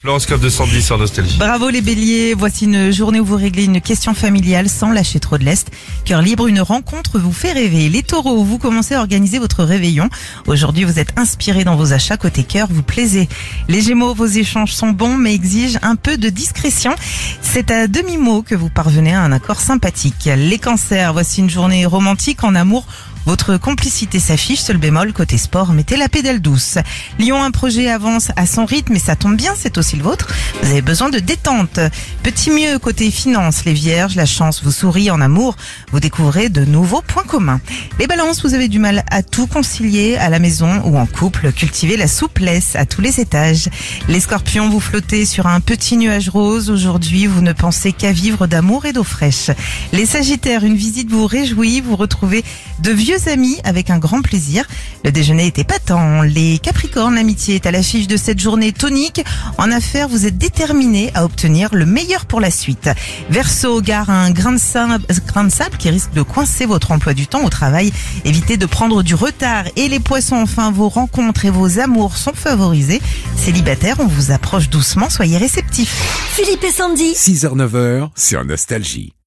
L'horoscope de Sandy sur Nostalgie. Bravo les béliers, voici une journée où vous réglez une question familiale sans lâcher trop de lest. Cœur libre, une rencontre vous fait rêver. Les taureaux, vous commencez à organiser votre réveillon. Aujourd'hui, vous êtes inspirés dans vos achats. Côté cœur, vous plaisez. Les gémeaux, vos échanges sont bons mais exigent un peu de discrétion. C'est à demi-mot que vous parvenez à un accord sympathique. Les cancers, voici une journée romantique en amour. Votre complicité s'affiche, seul bémol, côté sport, mettez la pédale douce. Lion, un projet avance à son rythme et ça tombe bien, c'est aussi le vôtre. Vous avez besoin de détente. Petit mieux, côté finance, les vierges, la chance vous sourit en amour. Vous découvrez de nouveaux points communs. Les balances, vous avez du mal à tout concilier à la maison ou en couple. Cultivez la souplesse à tous les étages. Les scorpions, vous flottez sur un petit nuage rose. Aujourd'hui, vous ne pensez qu'à vivre d'amour et d'eau fraîche. Les sagittaires, une visite vous réjouit. Vous retrouvez de vieux amis avec un grand plaisir. Le déjeuner était patent. Les capricornes, l'amitié est à l'affiche de cette journée tonique. En affaires, vous êtes déterminés à obtenir le meilleur pour la suite. Verseau, gare à un grain de sable qui risque de coincer votre emploi du temps au travail. Évitez de prendre du retard. Et les poissons, enfin, vos rencontres et vos amours sont favorisés. Célibataires, on vous approche doucement, soyez réceptifs. Philippe et Sandy. 6h-9h sur Nostalgie.